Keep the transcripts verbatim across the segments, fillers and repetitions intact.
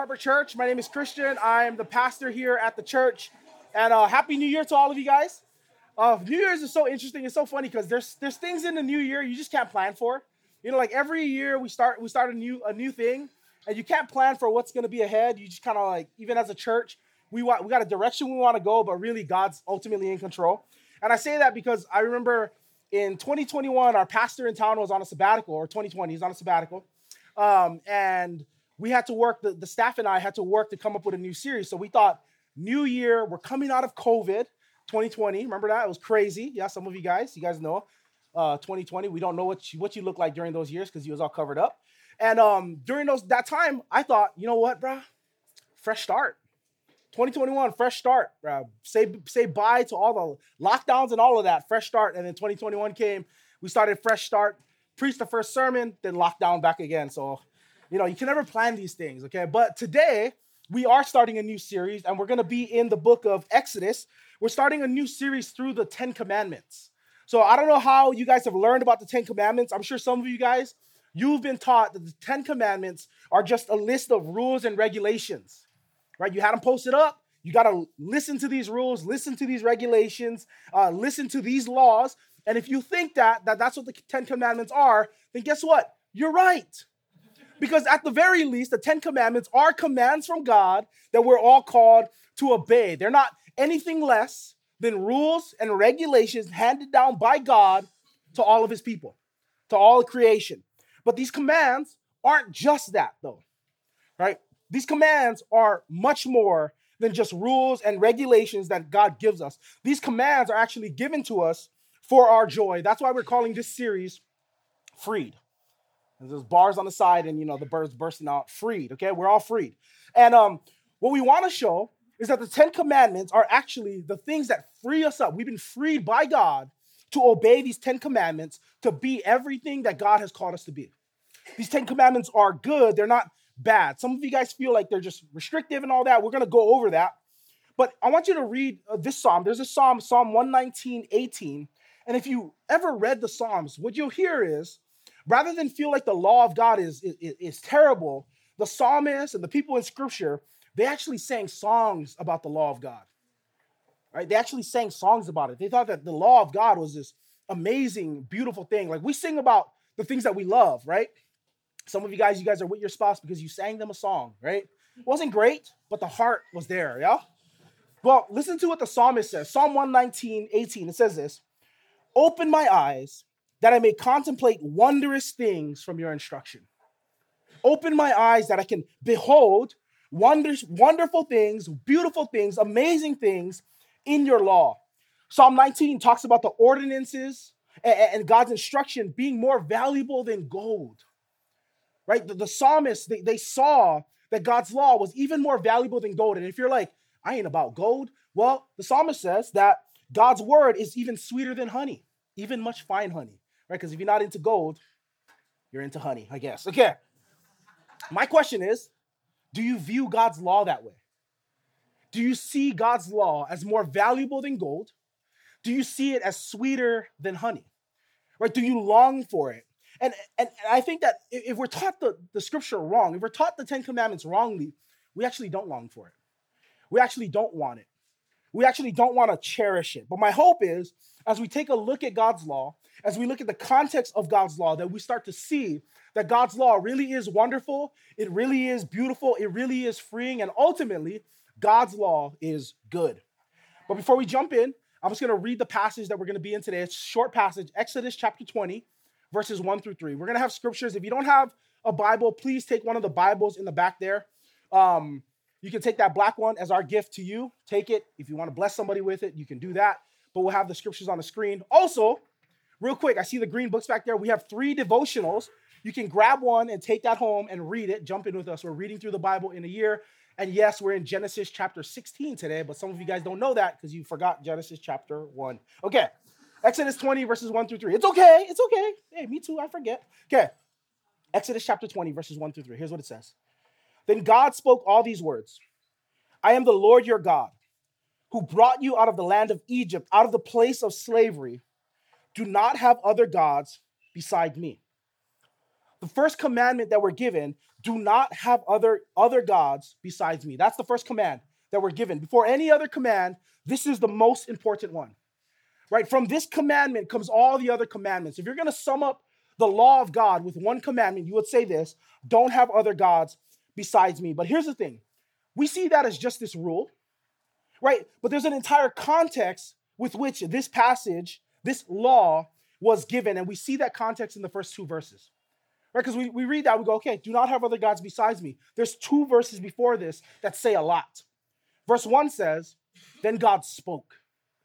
Harbor Church. My name is Christian. I'm the pastor here at the church. And uh, Happy New Year to all of you guys. Uh, New Year's is so interesting. It's so funny because there's there's things in the new year you just can't plan for. You know, like every year we start we start a new a new thing, and you can't plan for what's going to be ahead. You just kind of like, even as a church, we want we got a direction we want to go, but really God's ultimately in control. And I say that because I remember in twenty twenty-one, our pastor in town was on a sabbatical, or twenty twenty, he's on a sabbatical. Um, and we had to work, the, the staff and I had to work to come up with a new series. So we thought, new year, we're coming out of COVID, twenty twenty. Remember that? It was crazy. Yeah, some of you guys, you guys know, uh, twenty twenty. We don't know what you, what you look like during those years because you was all covered up. And um, during those that time, I thought, you know what, bro? Fresh start. twenty twenty-one, fresh start. Bro. Say, say bye to all the lockdowns and all of that. Fresh start. And then twenty twenty-one came. We started fresh start. Preached the first sermon, then lockdown back again. So, you know, you can never plan these things, okay? But today, we are starting a new series, and we're going to be in the book of Exodus. We're starting a new series through the Ten Commandments. So I don't know how you guys have learned about the Ten Commandments. I'm sure some of you guys, you've been taught that the Ten Commandments are just a list of rules and regulations, right? You had them posted up. You got to listen to these rules, listen to these regulations, uh, listen to these laws. And if you think that, that that's what the Ten Commandments are, then guess what? You're right. Because at the very least, the Ten Commandments are commands from God that we're all called to obey. They're not anything less than rules and regulations handed down by God to all of his people, to all creation. But these commands aren't just that, though, right? These commands are much more than just rules and regulations that God gives us. These commands are actually given to us for our joy. That's why we're calling this series Freed. And there's bars on the side and, you know, the birds bursting out. Freed, okay? We're all freed. And um, what we want to show is that the Ten Commandments are actually the things that free us up. We've been freed by God to obey these Ten Commandments, to be everything that God has called us to be. These Ten Commandments are good. They're not bad. Some of you guys feel like they're just restrictive and all that. We're going to go over that. But I want you to read uh, this psalm. There's a psalm, Psalm one nineteen, eighteen. And if you ever read the Psalms, what you'll hear is, rather than feel like the law of God is, is, is terrible, the psalmists and the people in Scripture, they actually sang songs about the law of God. Right? They actually sang songs about it. They thought that the law of God was this amazing, beautiful thing. Like we sing about the things that we love, right? Some of you guys, you guys are with your spouse because you sang them a song, right? It wasn't great, but the heart was there, yeah? Well, listen to what the psalmist says. Psalm one nineteen, eighteen, it says this: "Open my eyes that I may contemplate wondrous things from your instruction. Open my eyes that I can behold wonders, wonderful things, beautiful things, amazing things in your law." Psalm nineteen talks about the ordinances and, and God's instruction being more valuable than gold. Right? The, the psalmists, they, they saw that God's law was even more valuable than gold. And if you're like, I ain't about gold, well, the psalmist says that God's word is even sweeter than honey, even much fine honey. Right? Because if you're not into gold, you're into honey, I guess. Okay. My question is, do you view God's law that way? Do you see God's law as more valuable than gold? Do you see it as sweeter than honey? Right? Do you long for it? And, and, and I think that if we're taught the, the scripture wrong, if we're taught the Ten Commandments wrongly, we actually don't long for it. We actually don't want it. We actually don't want to cherish it. But my hope is, as we take a look at God's law, as we look at the context of God's law, that we start to see that God's law really is wonderful, it really is beautiful, it really is freeing, and ultimately, God's law is good. But before we jump in, I'm just going to read the passage that we're going to be in today. It's a short passage, Exodus chapter twenty, verses one through three. We're going to have scriptures. If you don't have a Bible, please take one of the Bibles in the back there. Um, you can take that black one as our gift to you. Take it. If you want to bless somebody with it, you can do that. But we'll have the scriptures on the screen. Also, real quick, I see the green books back there. We have three devotionals. You can grab one and take that home and read it. Jump in with us. We're reading through the Bible in a year. And yes, we're in Genesis chapter sixteen today, but some of you guys don't know that because you forgot Genesis chapter one. Okay, Exodus twenty, verses one through three. It's okay. It's okay. Hey, me too. I forget. Okay, Exodus chapter twenty, verses one through three. Here's what it says. "Then God spoke all these words. I am the Lord your God, who brought you out of the land of Egypt, out of the place of slavery. Do not have other gods beside me." The first commandment that we're given, do not have other, other gods besides me. That's the first command that we're given. Before any other command, this is the most important one, right? From this commandment comes all the other commandments. If you're going to sum up the law of God with one commandment, you would say this: don't have other gods besides me. But here's the thing. We see that as just this rule, right? But there's an entire context with which this passage, this law was given. And we see that context in the first two verses, right? Because we, we read that, we go, okay, do not have other gods besides me. There's two verses before this that say a lot. Verse one says, then God spoke,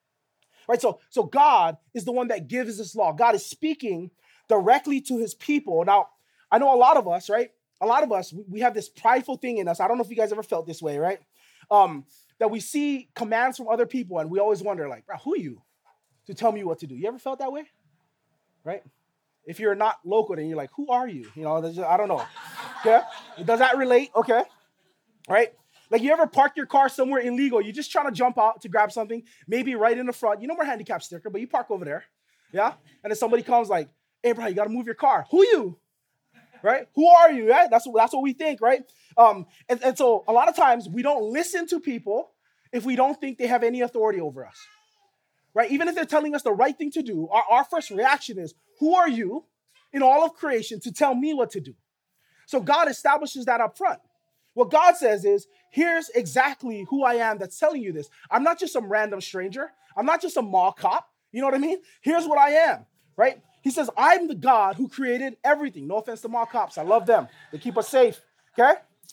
right? So, so God is the one that gives this law. God is speaking directly to his people. Now, I know a lot of us, right? A lot of us, we have this prideful thing in us. I don't know if you guys ever felt this way, right? Um, that we see commands from other people and we always wonder, like, bro, who are you to tell me what to do? You ever felt that way? Right? If you're not local, then you're like, who are you? You know, just, I don't know. Okay? Does that relate? Okay. Right? Like, you ever park your car somewhere illegal? You're just trying to jump out to grab something, maybe right in the front. You know, we're handicap sticker, but you park over there. Yeah? And then somebody comes like, hey, bro, you got to move your car. Who you? Right? Who are you? Right? That's, that's what we think, right? Um, and, and so a lot of times we don't listen to people if we don't think they have any authority over us, right? Even if they're telling us the right thing to do, our, our first reaction is, who are you in all of creation to tell me what to do? So God establishes that up front. What God says is, here's exactly who I am that's telling you this. I'm not just some random stranger. I'm not just a mall cop. You know what I mean? Here's what I am, right? He says, I'm the God who created everything. No offense to mall cops. I love them. They keep us safe, okay?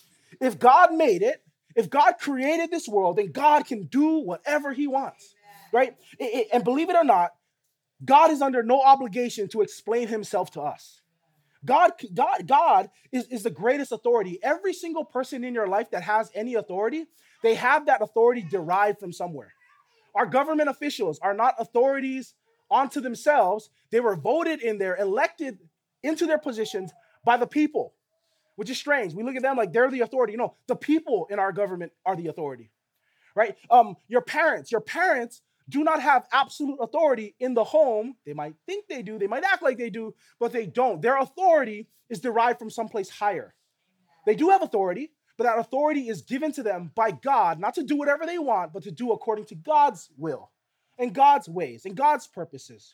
If God made it, if God created this world, then God can do whatever he wants, right? It, it, and believe it or not, God is under no obligation to explain himself to us. God, God, God is, is the greatest authority. Every single person in your life that has any authority, they have that authority derived from somewhere. Our government officials are not authorities onto themselves. They were voted in there, elected into their positions by the people, which is strange. We look at them like they're the authority. You know, the people in our government are the authority, right? Um, your parents, your parents do not have absolute authority in the home. They might think they do. They might act like they do, but they don't. Their authority is derived from someplace higher. They do have authority, but that authority is given to them by God, not to do whatever they want, but to do according to God's will and God's ways and God's purposes.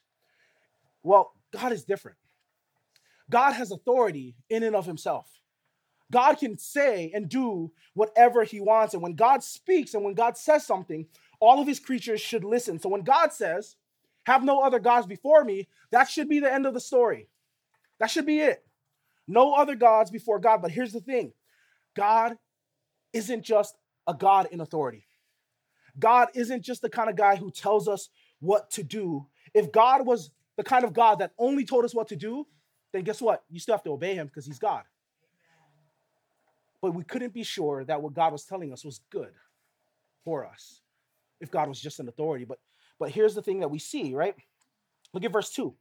Well, God is different. God has authority in and of himself. God can say and do whatever he wants. And when God speaks and when God says something, all of his creatures should listen. So when God says, have no other gods before me, that should be the end of the story. That should be it. No other gods before God. But here's the thing. God isn't just a God in authority. God isn't just the kind of guy who tells us what to do. If God was the kind of God that only told us what to do, then guess what? You still have to obey him because he's God. But we couldn't be sure that what God was telling us was good for us if God was just an authority. But, but here's the thing that we see, right? Look at verse two.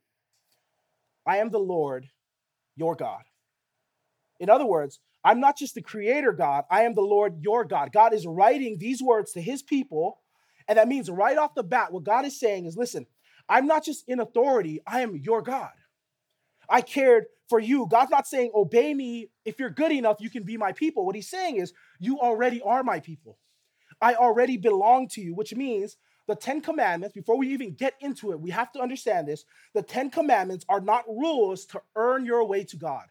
I am the Lord, your God. In other words, I'm not just the creator God. I am the Lord, your God. God is writing these words to his people. And that means right off the bat, what God is saying is, listen, I'm not just in authority. I am your God. I cared for you. God's not saying, obey me. If you're good enough, you can be my people. What he's saying is, you already are my people. I already belong to you, which means the Ten Commandments, before we even get into it, we have to understand this. The Ten Commandments are not rules to earn your way to God.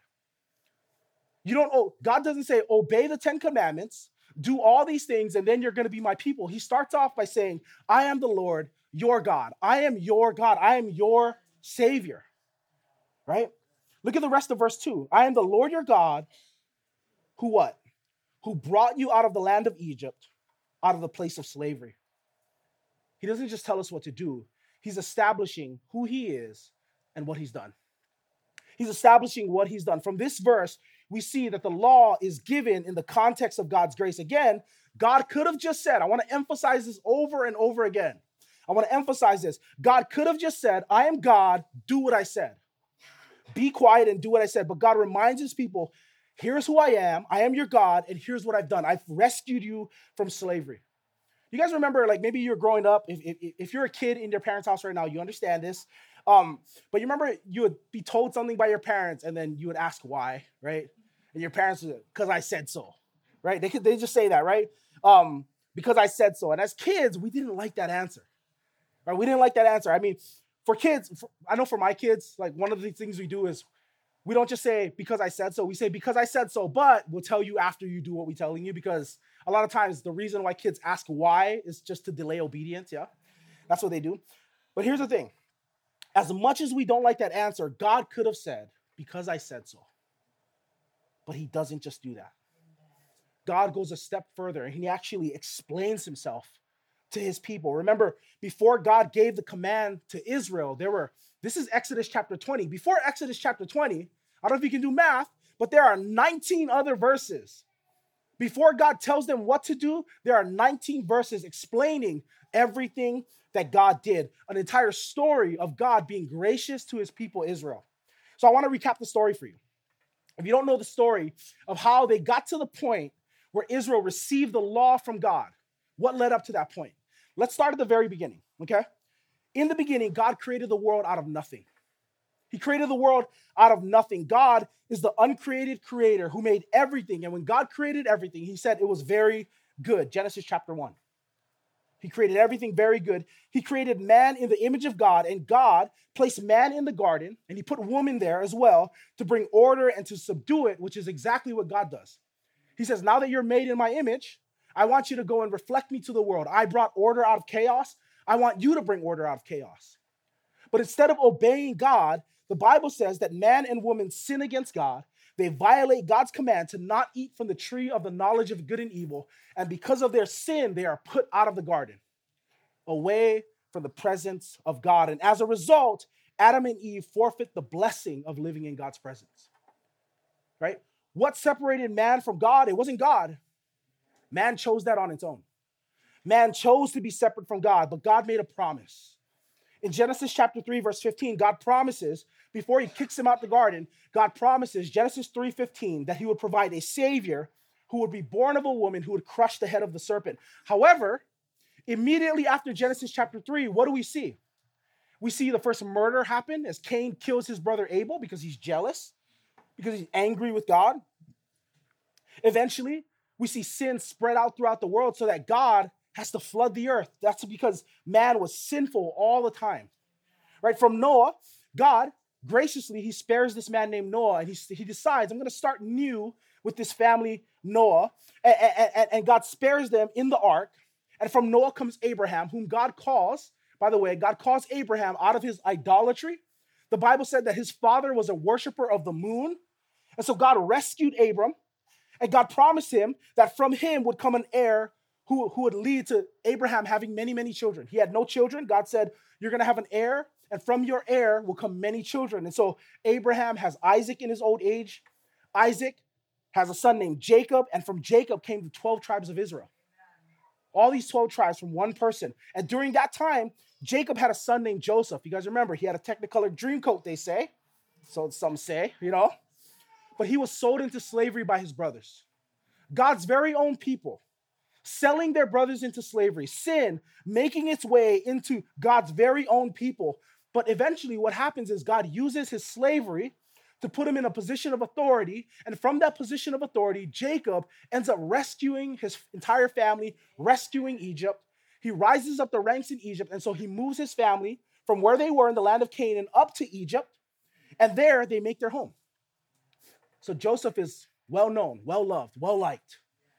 You don't owe, God doesn't say, obey the Ten Commandments, do all these things, and then you're going to be my people. He starts off by saying, I am the Lord, your God. I am your God. I am your Savior. Right? Look at the rest of verse two. I am the Lord your God, who what? Who brought you out of the land of Egypt, out of the place of slavery. He doesn't just tell us what to do. He's establishing who he is and what he's done. He's establishing what he's done. From this verse, we see that the law is given in the context of God's grace. Again, God could have just said, I want to emphasize this over and over again. I want to emphasize this. God could have just said, I am God, do what I said. Be quiet and do what I said. But God reminds his people, here's who I am. I am your God, and here's what I've done. I've rescued you from slavery. You guys remember, like maybe you're growing up. If, if, if you're a kid in your parents' house right now, you understand this. Um, but you remember you would be told something by your parents, and then you would ask why, right? And your parents are, because I said so, right? They could, they just say that, right? Um, because I said so. And as kids, we didn't like that answer, right? We didn't like that answer. I mean, for kids, for, I know for my kids, like one of the things we do is we don't just say because I said so. We say because I said so, but we'll tell you after you do what we're telling you, because a lot of times the reason why kids ask why is just to delay obedience, yeah? That's what they do. But here's the thing. As much as we don't like that answer, God could have said, because I said so. But he doesn't just do that. God goes a step further and he actually explains himself to his people. Remember, before God gave the command to Israel, there were, this is Exodus chapter twenty. Before Exodus chapter twenty, I don't know if you can do math, but there are nineteen other verses. Before God tells them what to do, there are nineteen verses explaining everything that God did. An entire story of God being gracious to his people, Israel. So I want to recap the story for you. If you don't know the story of how they got to the point where Israel received the law from God, what led up to that point? Let's start at the very beginning, okay? In the beginning, God created the world out of nothing. He created the world out of nothing. God is the uncreated creator who made everything. And when God created everything, he said it was very good. Genesis chapter one. He created everything very good. He created man in the image of God, and God placed man in the garden, and he put woman there as well to bring order and to subdue it, which is exactly what God does. He says, now that you're made in my image, I want you to go and reflect me to the world. I brought order out of chaos. I want you to bring order out of chaos. But instead of obeying God, the Bible says that man and woman sin against God. They violate God's command to not eat from the tree of the knowledge of good and evil. And because of their sin, they are put out of the garden, away from the presence of God. And as a result, Adam and Eve forfeit the blessing of living in God's presence. Right? What separated man from God? It wasn't God. Man chose that on its own. Man chose to be separate from God, but God made a promise. In Genesis chapter three, verse fifteen, God promises, before he kicks him out the garden, God promises, Genesis three fifteen, that he would provide a savior who would be born of a woman who would crush the head of the serpent. However, immediately after Genesis chapter three, what do we see? We see the first murder happen as Cain kills his brother Abel because he's jealous, because he's angry with God. Eventually, we see sin spread out throughout the world so that God has to flood the earth. That's because man was sinful all the time. Right? From Noah, God, graciously, he spares this man named Noah, and he, he decides, I'm going to start new with this family, Noah, and, and, and God spares them in the ark. And from Noah comes Abraham, whom God calls, by the way, God calls Abraham out of his idolatry. The Bible said that his father was a worshiper of the moon. And so God rescued Abram, and God promised him that from him would come an heir who, who would lead to Abraham having many, many children. He had no children. God said, you're going to have an heir, and from your heir will come many children. And so Abraham has Isaac in his old age. Isaac has a son named Jacob, and from Jacob came the twelve tribes of Israel. All these twelve tribes from one person. And during that time, Jacob had a son named Joseph. You guys remember, he had a Technicolor dream coat, they say. So some say, you know. But he was sold into slavery by his brothers. God's very own people selling their brothers into slavery. Sin making its way into God's very own people. But eventually what happens is God uses his slavery to put him in a position of authority. And from that position of authority, Jacob ends up rescuing his entire family, rescuing Egypt. He rises up the ranks in Egypt. And so he moves his family from where they were in the land of Canaan up to Egypt. And there they make their home. So Joseph is well known, well loved, well liked.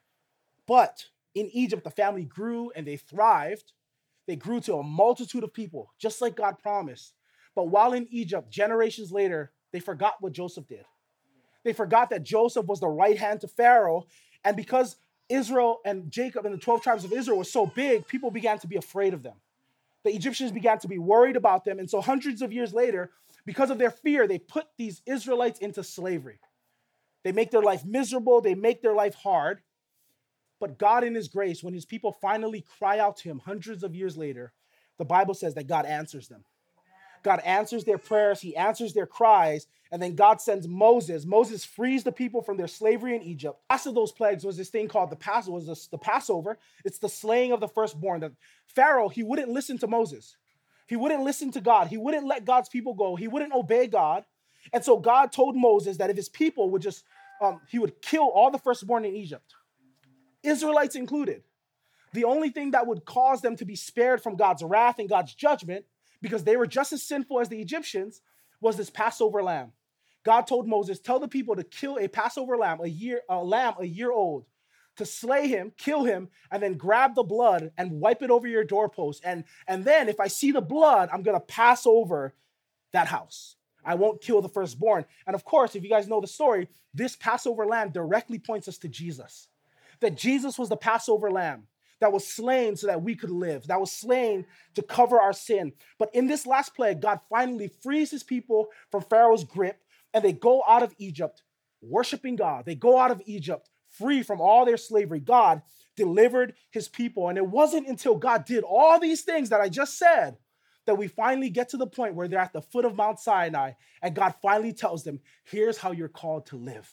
But in Egypt, the family grew and they thrived. They grew to a multitude of people, just like God promised. But while in Egypt, generations later, they forgot what Joseph did. They forgot that Joseph was the right hand to Pharaoh. And because Israel and Jacob and the twelve tribes of Israel were so big, people began to be afraid of them. The Egyptians began to be worried about them. And so hundreds of years later, because of their fear, they put these Israelites into slavery. They make their life miserable. They make their life hard. But God in his grace, when his people finally cry out to him hundreds of years later, the Bible says that God answers them. God answers their prayers. He answers their cries. And then God sends Moses. Moses frees the people from their slavery in Egypt. Last of those plagues was this thing called the Passover. Was this, the Passover. It's the slaying of the firstborn. The Pharaoh, he wouldn't listen to Moses. He wouldn't listen to God. He wouldn't let God's people go. He wouldn't obey God. And so God told Moses that if his people would just um, he would kill all the firstborn in Egypt, Israelites included. The only thing that would cause them to be spared from God's wrath and God's judgment, because they were just as sinful as the Egyptians, was this Passover lamb. God told Moses, tell the people to kill a Passover lamb, a year, a lamb a year old, to slay him, kill him, and then grab the blood and wipe it over your doorpost. And, and then if I see the blood, I'm going to pass over that house. I won't kill the firstborn. And of course, if you guys know the story, this Passover lamb directly points us to Jesus. That Jesus was the Passover lamb that was slain so that we could live, that was slain to cover our sin. But in this last plague, God finally frees his people from Pharaoh's grip, and they go out of Egypt worshiping God. They go out of Egypt free from all their slavery. God delivered his people. And it wasn't until God did all these things that I just said that we finally get to the point where they're at the foot of Mount Sinai, and God finally tells them, here's how you're called to live.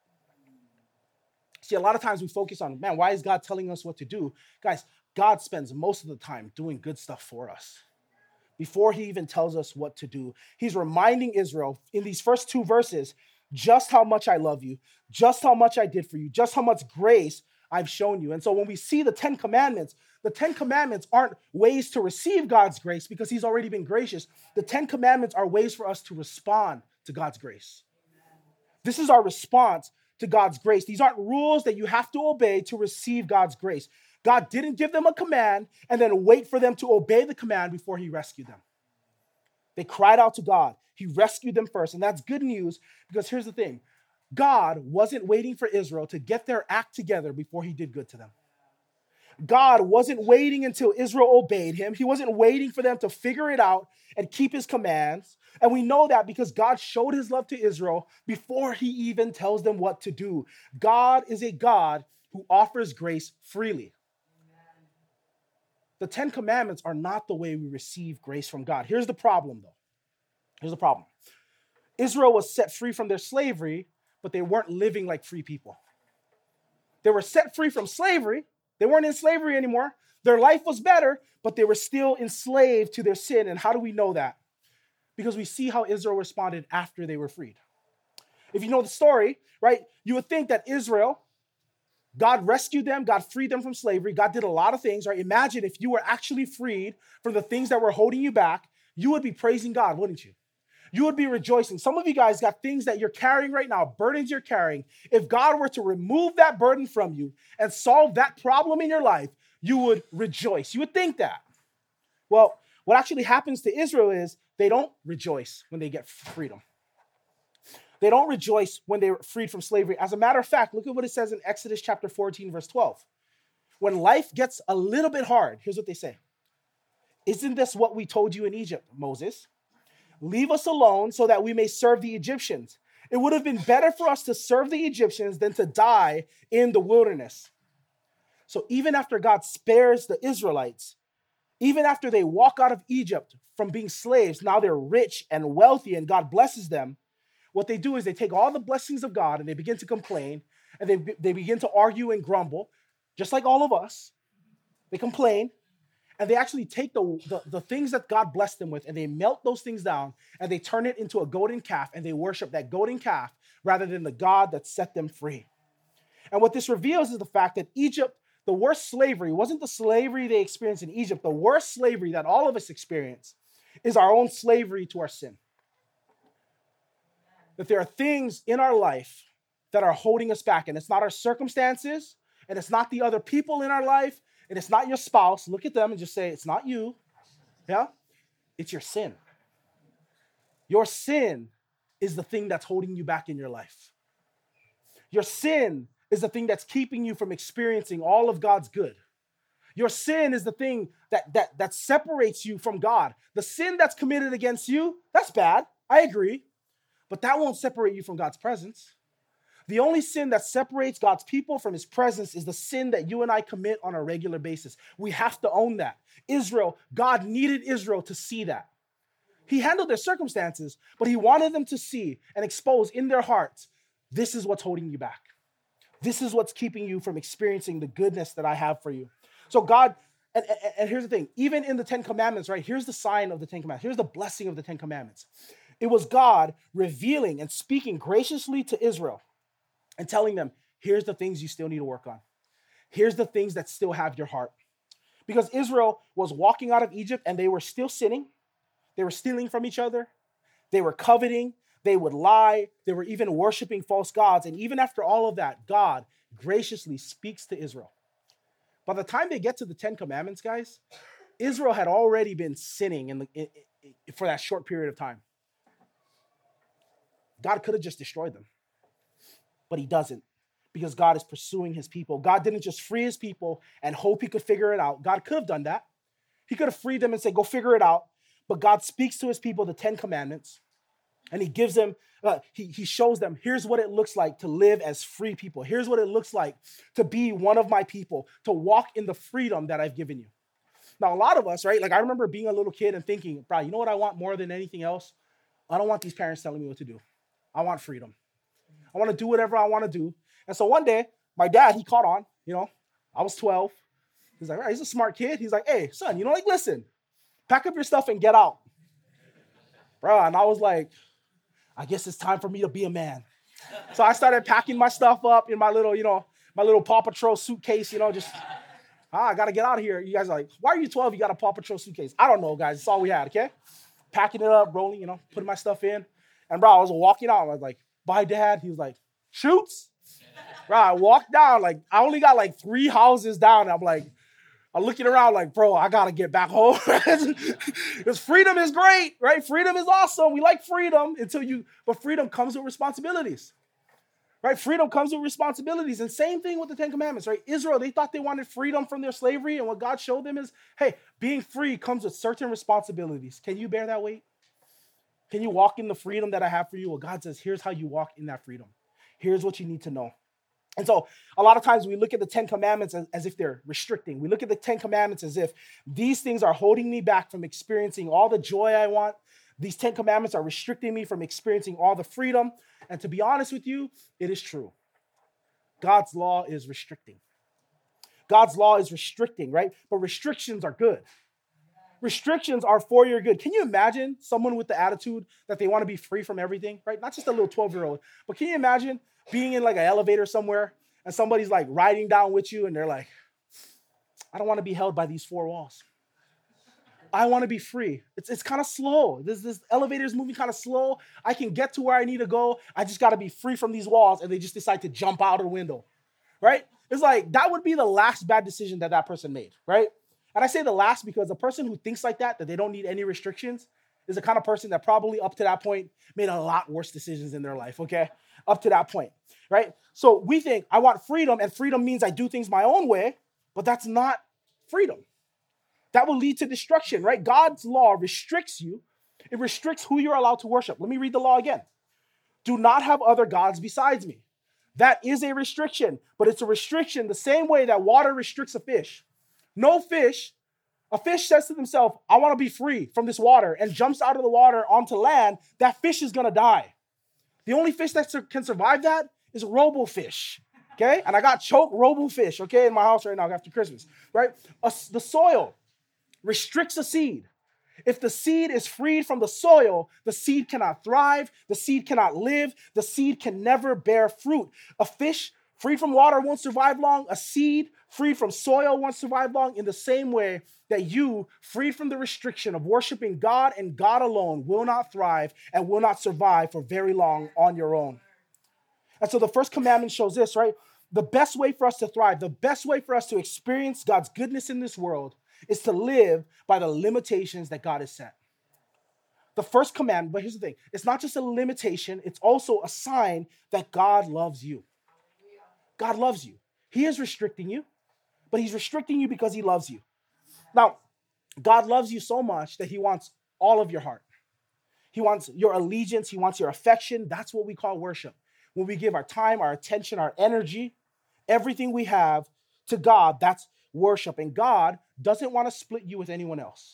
See, a lot of times we focus on, man, why is God telling us what to do? Guys, God spends most of the time doing good stuff for us. Before he even tells us what to do, he's reminding Israel in these first two verses just how much I love you, just how much I did for you, just how much grace I've shown you. And so when we see the Ten Commandments, the Ten Commandments aren't ways to receive God's grace because he's already been gracious. The Ten Commandments are ways for us to respond to God's grace. This is our response to God's grace. These aren't rules that you have to obey to receive God's grace. God didn't give them a command and then wait for them to obey the command before he rescued them. They cried out to God. He rescued them first. And that's good news because here's the thing. God wasn't waiting for Israel to get their act together before he did good to them. God wasn't waiting until Israel obeyed him. He wasn't waiting for them to figure it out and keep his commands. And we know that because God showed his love to Israel before he even tells them what to do. God is a God who offers grace freely. The Ten Commandments are not the way we receive grace from God. Here's the problem, though. Here's the problem. Israel was set free from their slavery, but they weren't living like free people. They were set free from slavery. They weren't in slavery anymore. Their life was better, but they were still enslaved to their sin. And how do we know that? Because we see how Israel responded after they were freed. If you know the story, right, you would think that Israel, God rescued them, God freed them from slavery, God did a lot of things, right? Imagine if you were actually freed from the things that were holding you back, you would be praising God, wouldn't you? You would be rejoicing. Some of you guys got things that you're carrying right now, burdens you're carrying. If God were to remove that burden from you and solve that problem in your life, you would rejoice. You would think that. Well, what actually happens to Israel is they don't rejoice when they get freedom. They don't rejoice when they're freed from slavery. As a matter of fact, look at what it says in Exodus chapter fourteen, verse twelve. When life gets a little bit hard, here's what they say. Isn't this what we told you in Egypt, Moses? Leave us alone so that we may serve the Egyptians. It would have been better for us to serve the Egyptians than to die in the wilderness. So even after God spares the Israelites, even after they walk out of Egypt from being slaves, now they're rich and wealthy and God blesses them. What they do is they take all the blessings of God and they begin to complain and they, they begin to argue and grumble, just like all of us. They complain. And they actually take the, the, the things that God blessed them with and they melt those things down and they turn it into a golden calf and they worship that golden calf rather than the God that set them free. And what this reveals is the fact that Egypt, the worst slavery, wasn't the slavery they experienced in Egypt. The worst slavery that all of us experience is our own slavery to our sin. That there are things in our life that are holding us back, and it's not our circumstances and it's not the other people in our life. And it's not your spouse. Look at them and just say, it's not you. Yeah? It's your sin. Your sin is the thing that's holding you back in your life. Your sin is the thing that's keeping you from experiencing all of God's good. Your sin is the thing that, that, that separates you from God. The sin that's committed against you, that's bad. I agree. But that won't separate you from God's presence. The only sin that separates God's people from his presence is the sin that you and I commit on a regular basis. We have to own that. Israel, God needed Israel to see that. He handled their circumstances, but he wanted them to see and expose in their hearts, this is what's holding you back. This is what's keeping you from experiencing the goodness that I have for you. So God, and, and, and here's the thing, even in the Ten Commandments, right? Here's the sign of the Ten Commandments. Here's the blessing of the Ten Commandments. It was God revealing and speaking graciously to Israel and telling them, here's the things you still need to work on. Here's the things that still have your heart. Because Israel was walking out of Egypt and they were still sinning. They were stealing from each other. They were coveting. They would lie. They were even worshiping false gods. And even after all of that, God graciously speaks to Israel. By the time they get to the Ten Commandments, guys, Israel had already been sinning in the, in, in, for that short period of time. God could have just destroyed them, but he doesn't, because God is pursuing his people. God didn't just free his people and hope he could figure it out. God could have done that. He could have freed them and said, go figure it out. But God speaks to his people the Ten Commandments, and he gives them, uh, he, he shows them, here's what it looks like to live as free people. Here's what it looks like to be one of my people, to walk in the freedom that I've given you. Now, a lot of us, right? Like I remember being a little kid and thinking, bro, you know what I want more than anything else? I don't want these parents telling me what to do. I want freedom. I want to do whatever I want to do. And so one day, my dad, he caught on, you know, I was twelve. He's like, right, he's a smart kid. He's like, hey, son, you know, like, listen, pack up your stuff and get out. Bro, and I was like, I guess it's time for me to be a man. So I started packing my stuff up in my little, you know, my little Paw Patrol suitcase, you know, just, ah, I got to get out of here. You guys are like, why are you twelve? You got a Paw Patrol suitcase. I don't know, guys. It's all we had, okay? Packing it up, rolling, you know, putting my stuff in. And bro, I was walking out. I was like, bye, Dad. He was like, shoots. Bro, I walked down. Like, I only got like three houses down. And I'm like, I'm looking around like, bro, I got to get back home. Because freedom is great, right? Freedom is awesome. We like freedom until you, but freedom comes with responsibilities, right? Freedom comes with responsibilities. And same thing with the Ten Commandments, right? Israel, they thought they wanted freedom from their slavery. And what God showed them is, hey, being free comes with certain responsibilities. Can you bear that weight? Can you walk in the freedom that I have for you? Well, God says, here's how you walk in that freedom. Here's what you need to know. And so a lot of times we look at the Ten Commandments as, as if they're restricting. We look at the Ten Commandments as if these things are holding me back from experiencing all the joy I want. These Ten Commandments are restricting me from experiencing all the freedom. And to be honest with you, it is true. God's law is restricting. God's law is restricting, right? But restrictions are good. Restrictions are for your good. Can you imagine someone with the attitude that they want to be free from everything, right? Not just a little twelve-year-old, but can you imagine being in like an elevator somewhere and somebody's like riding down with you and they're like, I don't want to be held by these four walls. I want to be free. It's it's kind of slow. This, this elevator is moving kind of slow. I can get to where I need to go. I just got to be free from these walls. And they just decide to jump out of the window, right? It's like that would be the last bad decision that that person made, right? And I say the last because a person who thinks like that, that they don't need any restrictions, is the kind of person that probably up to that point made a lot worse decisions in their life, okay? Up to that point, right? So we think I want freedom, and freedom means I do things my own way, but that's not freedom. That will lead to destruction, right? God's law restricts you. It restricts who you're allowed to worship. Let me read the law again. Do not have other gods besides me. That is a restriction, but it's a restriction the same way that water restricts a fish. No fish, a fish says to himself, I want to be free from this water, and jumps out of the water onto land, that fish is going to die. The only fish that can survive that is robofish, okay? And I got choke robofish, okay, in my house right now after Christmas, right? A, the soil restricts a seed. If the seed is freed from the soil, the seed cannot thrive, the seed cannot live, the seed can never bear fruit. A fish freed from water won't survive long. A seed freed from soil won't survive long, in the same way that you, freed from the restriction of worshiping God and God alone, will not thrive and will not survive for very long on your own. And so the first commandment shows this, right? The best way for us to thrive, the best way for us to experience God's goodness in this world is to live by the limitations that God has set. The first commandment, but here's the thing, it's not just a limitation, it's also a sign that God loves you. God loves you. He is restricting you, but he's restricting you because he loves you. Now, God loves you so much that he wants all of your heart. He wants your allegiance. He wants your affection. That's what we call worship. When we give our time, our attention, our energy, everything we have to God, that's worship. And God doesn't want to split you with anyone else.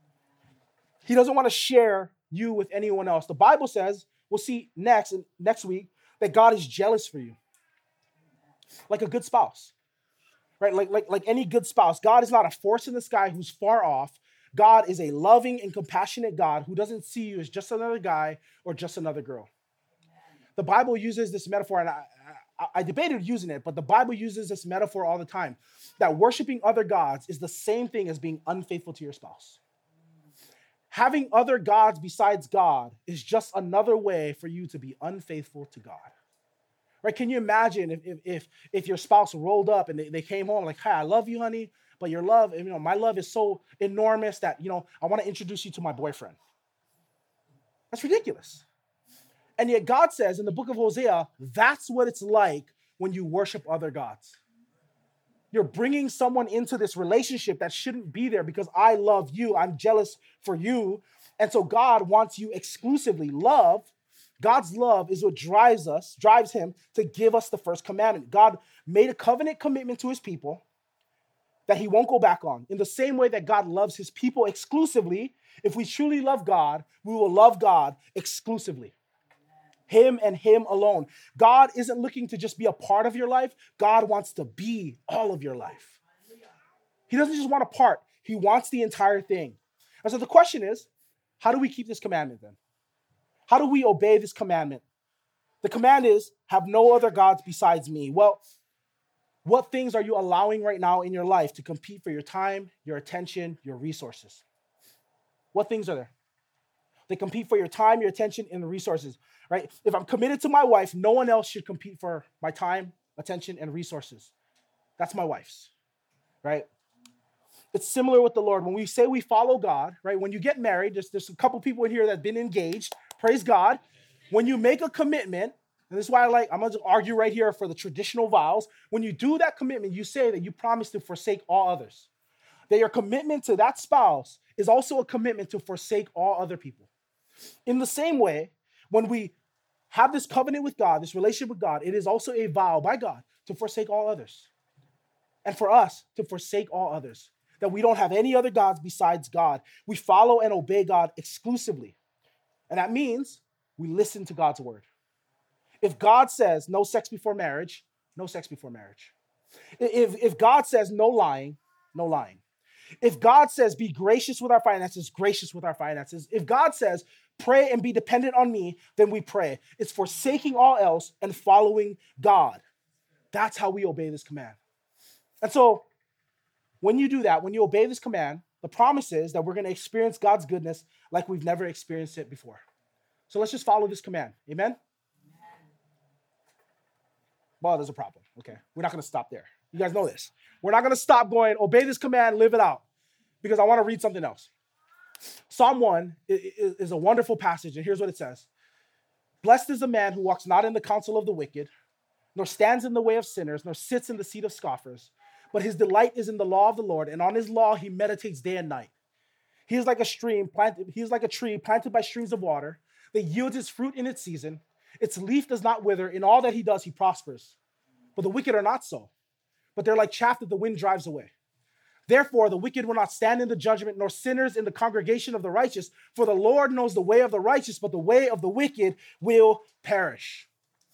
He doesn't want to share you with anyone else. The Bible says, we'll see next, next week, that God is jealous for you. Like a good spouse. Right? Like, like, like any good spouse. God is not a force in the sky who's far off. God is a loving and compassionate God who doesn't see you as just another guy or just another girl. The Bible uses this metaphor, and I, I, I debated using it, but the Bible uses this metaphor all the time, that worshiping other gods is the same thing as being unfaithful to your spouse. Having other gods besides God is just another way for you to be unfaithful to God. Right? Can you imagine if if if, if your spouse rolled up and they, they came home like, hi, I love you, honey, but your love, you know, my love is so enormous that, you know, I want to introduce you to my boyfriend. That's ridiculous. And yet God says in the book of Hosea, that's what it's like when you worship other gods. You're bringing someone into this relationship that shouldn't be there because I love you. I'm jealous for you. And so God wants you exclusively. Love, God's love is what drives us, drives him to give us the first commandment. God made a covenant commitment to his people that he won't go back on. In the same way that God loves his people exclusively, if we truly love God, we will love God exclusively. Him and him alone. God isn't looking to just be a part of your life. God wants to be all of your life. He doesn't just want a part. He wants the entire thing. And so the question is, how do we keep this commandment then? How do we obey this commandment? The command is, have no other gods besides me. Well, what things are you allowing right now in your life to compete for your time, your attention, your resources? What things are there? They compete for your time, your attention, and the resources, right? If I'm committed to my wife, no one else should compete for my time, attention, and resources. That's my wife's, right? It's similar with the Lord. When we say we follow God, right? When you get married, there's, there's a couple people in here that have been engaged. Praise God. When you make a commitment, and this is why I like, I'm going to argue right here for the traditional vows. When you do that commitment, you say that you promise to forsake all others. That your commitment to that spouse is also a commitment to forsake all other people. In the same way, when we have this covenant with God, this relationship with God, it is also a vow by God to forsake all others. And for us to forsake all others. That we don't have any other gods besides God. We follow and obey God exclusively. And that means we listen to God's word. If God says no sex before marriage, no sex before marriage. If, if God says no lying, no lying. If God says be gracious with our finances, gracious with our finances. If God says pray and be dependent on me, then we pray. It's forsaking all else and following God. That's how we obey this command. And so when you do that, when you obey this command, the promise is that we're going to experience God's goodness like we've never experienced it before. So let's just follow this command. Amen? Well, there's a problem. Okay. We're not going to stop there. You guys know this. We're not going to stop going, obey this command, live it out. Because I want to read something else. Psalm one is a wonderful passage, and here's what it says. Blessed is the man who walks not in the counsel of the wicked, nor stands in the way of sinners, nor sits in the seat of scoffers, but his delight is in the law of the Lord, and on his law he meditates day and night. He is like a stream planted, he is like a tree planted by streams of water that yields its fruit in its season. Its leaf does not wither. In all that he does, he prospers. But the wicked are not so, but they're like chaff that the wind drives away. Therefore, the wicked will not stand in the judgment, nor sinners in the congregation of the righteous. For the Lord knows the way of the righteous, but the way of the wicked will perish.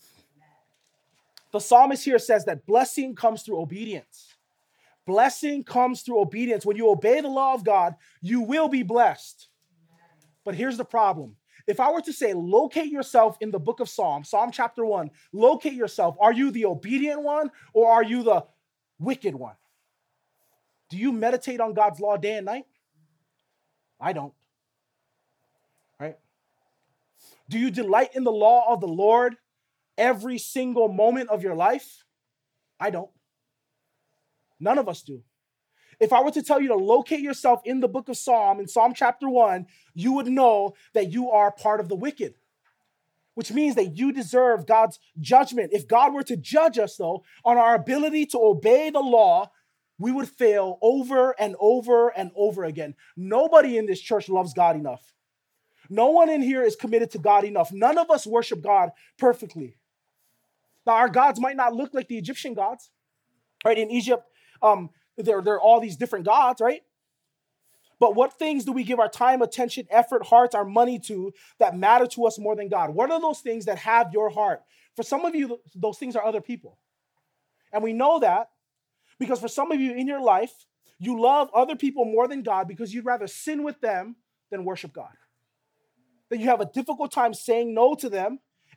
The psalmist here says that blessing comes through obedience. Blessing comes through obedience. When you obey the law of God, you will be blessed. But here's the problem. If I were to say, locate yourself in the book of Psalms, Psalm chapter one, locate yourself. Are you the obedient one or are you the wicked one? Do you meditate on God's law day and night? I don't. Right? Do you delight in the law of the Lord every single moment of your life? I don't. None of us do. If I were to tell you to locate yourself in the book of Psalm, in Psalm chapter one, you would know that you are part of the wicked, which means that you deserve God's judgment. If God were to judge us, though, on our ability to obey the law, we would fail over and over and over again. Nobody in this church loves God enough. No one in here is committed to God enough. None of us worship God perfectly. Now, our gods might not look like the Egyptian gods, right? In Egypt, um, there, there are all these different gods, right? But what things do we give our time, attention, effort, hearts, our money to that matter to us more than God? What are those things that have your heart? For some of you, those things are other people. And we know that because for some of you in your life, you love other people more than God because you'd rather sin with them than worship God. That you have a difficult time saying no to them,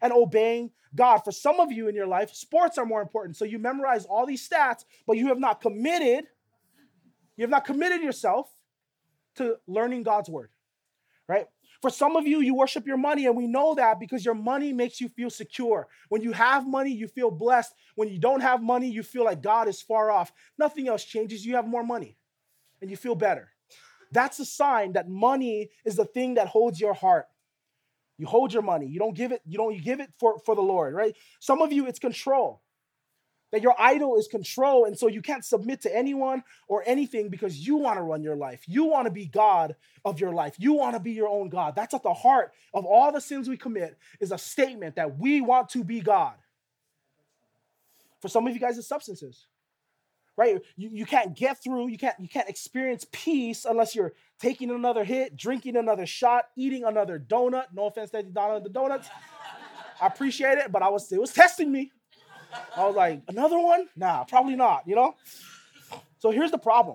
and obeying God. For some of you in your life, sports are more important. So you memorize all these stats, but you have not committed, you have not committed yourself to learning God's word, right? For some of you, you worship your money, and we know that because your money makes you feel secure. When you have money, you feel blessed. When you don't have money, you feel like God is far off. Nothing else changes. You have more money, and you feel better. That's a sign that money is the thing that holds your heart. You hold your money. You don't give it, you don't you give it for, for the Lord, right? Some of you, it's control. That your idol is control, and so you can't submit to anyone or anything because you want to run your life. You want to be God of your life. You want to be your own God. That's at the heart of all the sins we commit, is a statement that we want to be God. For some of you guys, it's substances, right? You, you can't get through, you can't, you can't experience peace unless you're taking another hit, drinking another shot, eating another donut. No offense to the donuts. I appreciate it, but I was, it was testing me. I was like, another one? Nah, probably not, you know? So here's the problem.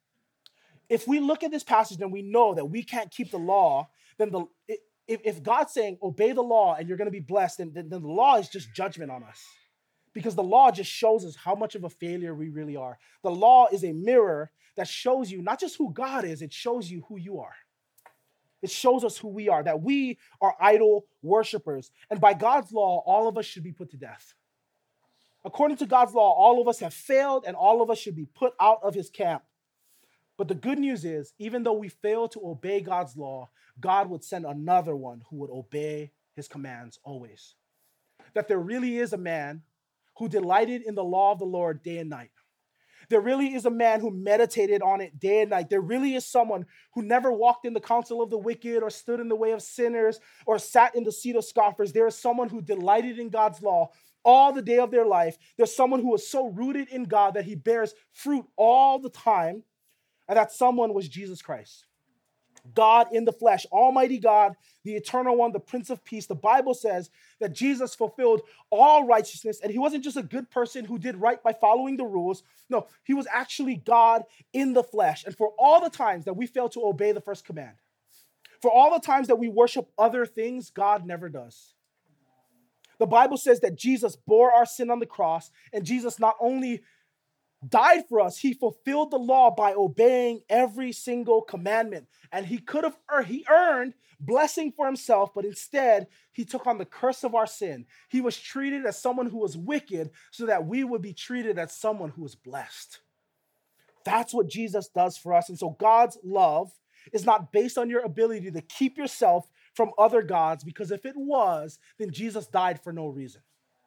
If we look at this passage and we know that we can't keep the law, then the if, if God's saying, obey the law and you're going to be blessed, then, then the law is just judgment on us. Because the law just shows us how much of a failure we really are. The law is a mirror that shows you not just who God is, it shows you who you are. It shows us who we are, that we are idol worshipers. And by God's law, all of us should be put to death. According to God's law, all of us have failed and all of us should be put out of his camp. But the good news is, even though we fail to obey God's law, God would send another one who would obey his commands always. That there really is a man who delighted in the law of the Lord day and night. There really is a man who meditated on it day and night. There really is someone who never walked in the counsel of the wicked or stood in the way of sinners or sat in the seat of scoffers. There is someone who delighted in God's law all the day of their life. There's someone who is so rooted in God that he bears fruit all the time, and that someone was Jesus Christ. God in the flesh, Almighty God, the Eternal One, the Prince of Peace. The Bible says that Jesus fulfilled all righteousness, and he wasn't just a good person who did right by following the rules. No, he was actually God in the flesh. And for all the times that we fail to obey the first command, for all the times that we worship other things, God never does. The Bible says that Jesus bore our sin on the cross, and Jesus not only died for us, he fulfilled the law by obeying every single commandment. And he could have, he earned blessing for himself, but instead he took on the curse of our sin. He was treated as someone who was wicked so that we would be treated as someone who was blessed. That's what Jesus does for us. And so God's love is not based on your ability to keep yourself from other gods, because if it was, then Jesus died for no reason.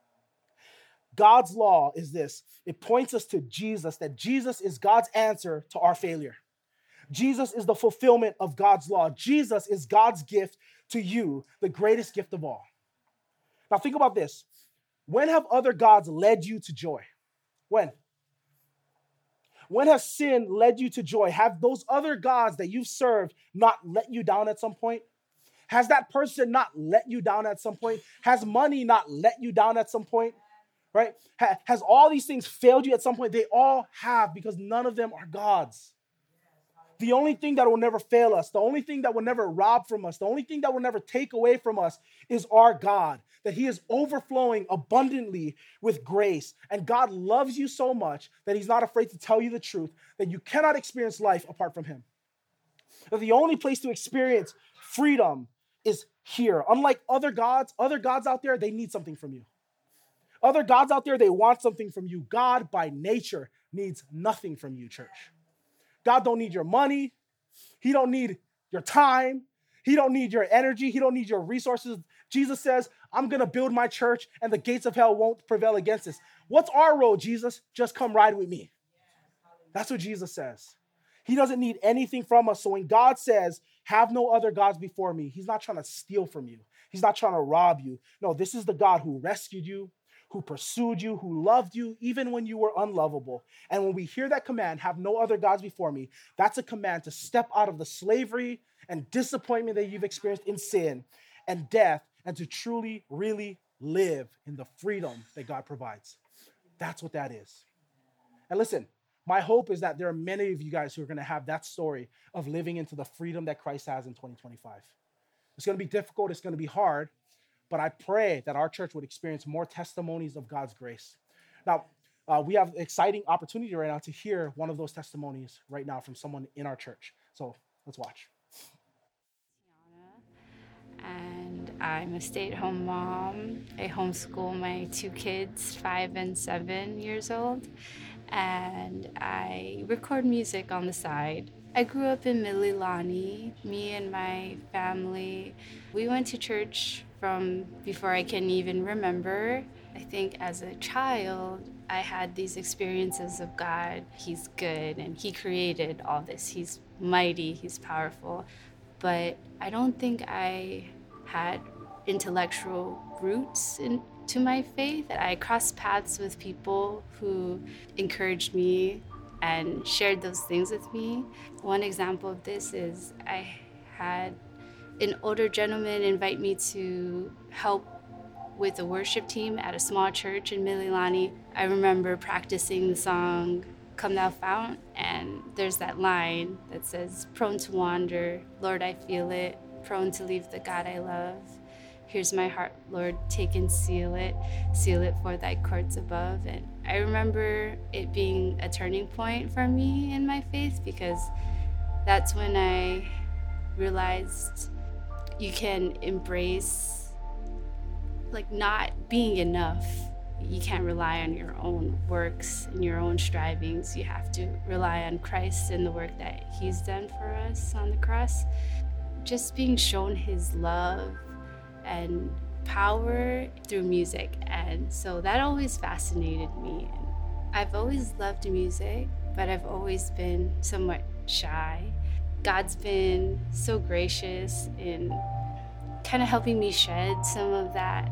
God's law is this. It points us to Jesus, that Jesus is God's answer to our failure. Jesus is the fulfillment of God's law. Jesus is God's gift to you, the greatest gift of all. Now think about this. When have other gods led you to joy? When? When has sin led you to joy? Have those other gods that you've served not let you down at some point? Has that person not let you down at some point? Has money not let you down at some point? Right? Ha- has all these things failed you at some point? They all have, because none of them are gods. The only thing that will never fail us, the only thing that will never rob from us, the only thing that will never take away from us is our God, that he is overflowing abundantly with grace. And God loves you so much that he's not afraid to tell you the truth, that you cannot experience life apart from him. That the only place to experience freedom is here. Unlike other gods, other gods out there, they need something from you. Other gods out there, they want something from you. God, by nature, needs nothing from you, church. God don't need your money. He don't need your time. He don't need your energy. He don't need your resources. Jesus says, I'm going to build my church and the gates of hell won't prevail against us. What's our role, Jesus? Just come ride with me. That's what Jesus says. He doesn't need anything from us. So when God says, have no other gods before me, he's not trying to steal from you. He's not trying to rob you. No, this is the God who rescued you, who pursued you, who loved you, even when you were unlovable. And when we hear that command, have no other gods before me, that's a command to step out of the slavery and disappointment that you've experienced in sin and death, and to truly, really live in the freedom that God provides. That's what that is. And listen, my hope is that there are many of you guys who are going to have that story of living into the freedom that Christ has in twenty twenty-five. It's going to be difficult. It's going to be hard. but I pray that our church would experience more testimonies of God's grace. Now, uh, we have an exciting opportunity right now to hear one of those testimonies right now from someone in our church. So let's watch. And I'm a stay-at-home mom. I homeschool my two kids, five and seven years old, and I record music on the side. I grew up in Mililani. Me and my family, we went to church from before I can even remember. I think as a child, I had these experiences of God. He's good and he created all this. He's mighty, he's powerful. But I don't think I had intellectual roots into my faith. I crossed paths with people who encouraged me and shared those things with me. One example of this is I had an older gentleman invite me to help with the worship team at a small church in Mililani. I remember practicing the song Come Thou Fount, and there's that line that says, prone to wander, Lord, I feel it, prone to leave the God I love. Here's my heart, Lord, take and seal it, seal it for thy courts above. And I remember it being a turning point for me in my faith, because that's when I realized you can embrace like not being enough. You can't rely on your own works and your own strivings. You have to rely on Christ and the work that he's done for us on the cross. Just being shown his love and power through music. And so that always fascinated me. And I've always loved music, but I've always been somewhat shy. God's been so gracious in kind of helping me shed some of that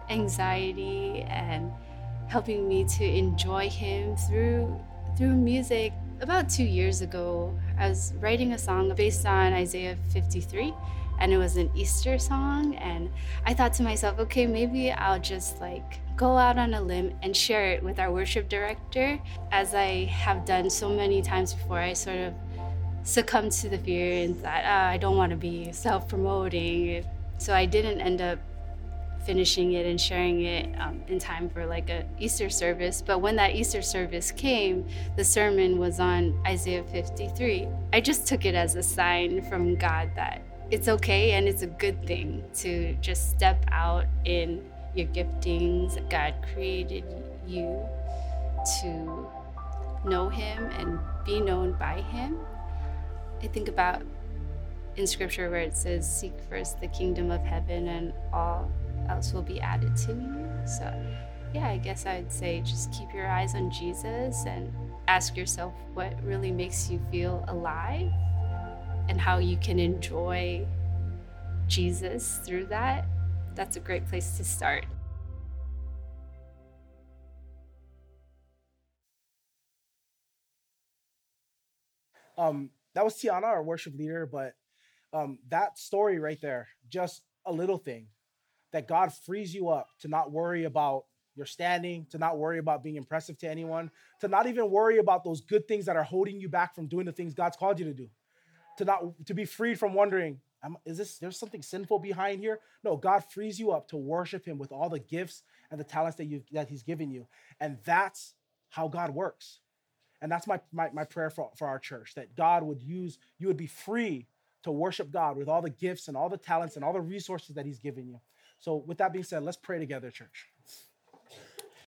anxiety and helping me to enjoy him through through music. About two years ago, I was writing a song based on Isaiah fifty-three, and it was an Easter song, and I thought to myself, okay, maybe I'll just like go out on a limb and share it with our worship director. As I have done so many times before, I sort of succumbed to the fear and thought, oh, I don't want to be self-promoting. So I didn't end up finishing it and sharing it um, in time for like a Easter service. But when that Easter service came, the sermon was on Isaiah fifty-three. I just took it as a sign from God that it's okay and it's a good thing to just step out in your giftings. God created you to know him and be known by him. I think about in scripture where it says, seek first the kingdom of heaven and all else will be added to you. So yeah, I guess I'd say just keep your eyes on Jesus and ask yourself what really makes you feel alive and how you can enjoy Jesus through that. That's a great place to start. Um, that was Tiana, our worship leader, but um, that story right there, just a little thing, that God frees you up to not worry about your standing, to not worry about being impressive to anyone, to not even worry about those good things that are holding you back from doing the things God's called you to do, to not to be freed from wondering, is this there's something sinful behind here? No, God frees you up to worship him with all the gifts and the talents that you that he's given you, and that's how God works. And that's my my, my prayer for, for our church, that God would use you would be free to worship God with all the gifts and all the talents and all the resources that he's given you. So with that being said, let's pray together, church.